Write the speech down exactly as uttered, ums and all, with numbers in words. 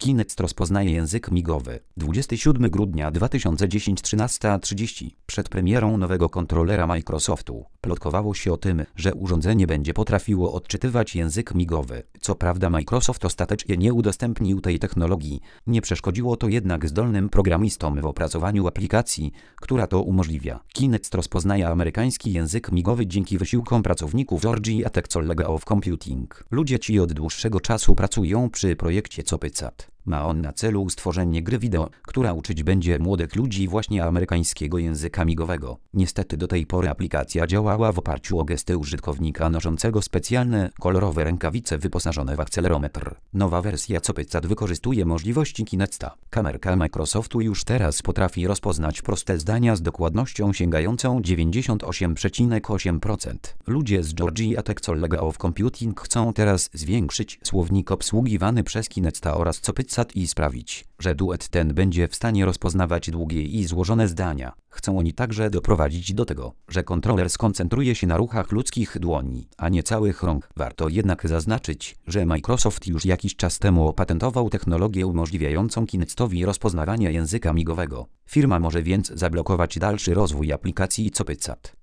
Kinect rozpoznaje język migowy. dwudziestego siódmego grudnia dwa tysiące dziesiątego trzynasta trzydzieści. Przed premierą nowego kontrolera Microsoftu plotkowało się o tym, że urządzenie będzie potrafiło odczytywać język migowy. Co prawda Microsoft ostatecznie nie udostępnił tej technologii. Nie przeszkodziło to jednak zdolnym programistom w opracowaniu aplikacji, która to umożliwia. Kinect rozpoznaje amerykański język migowy dzięki wysiłkom pracowników Georgia Tech College of Computing. Ludzie ci od dłuższego czasu pracują przy projekcie COPYCAT. Ma on na celu stworzenie gry wideo, która uczyć będzie młodych ludzi właśnie amerykańskiego języka migowego. Niestety do tej pory aplikacja działała w oparciu o gesty użytkownika noszącego specjalne, kolorowe rękawice wyposażone w akcelerometr. Nowa wersja COPYCAT wykorzystuje możliwości Kinecta. Kamerka Microsoftu już teraz potrafi rozpoznać proste zdania z dokładnością sięgającą dziewięćdziesiąt osiem przecinek osiem procent. Ludzie z Georgia Tech College of Computing chcą teraz zwiększyć słownik obsługiwany przez Kinecta oraz COPYCAT i sprawić, że duet ten będzie w stanie rozpoznawać długie i złożone zdania. Chcą oni także doprowadzić do tego, że kontroler skoncentruje się na ruchach ludzkich dłoni, a nie całych rąk. Warto jednak zaznaczyć, że Microsoft już jakiś czas temu opatentował technologię umożliwiającą Kinectowi rozpoznawania języka migowego. Firma może więc zablokować dalszy rozwój aplikacji COPYCAT.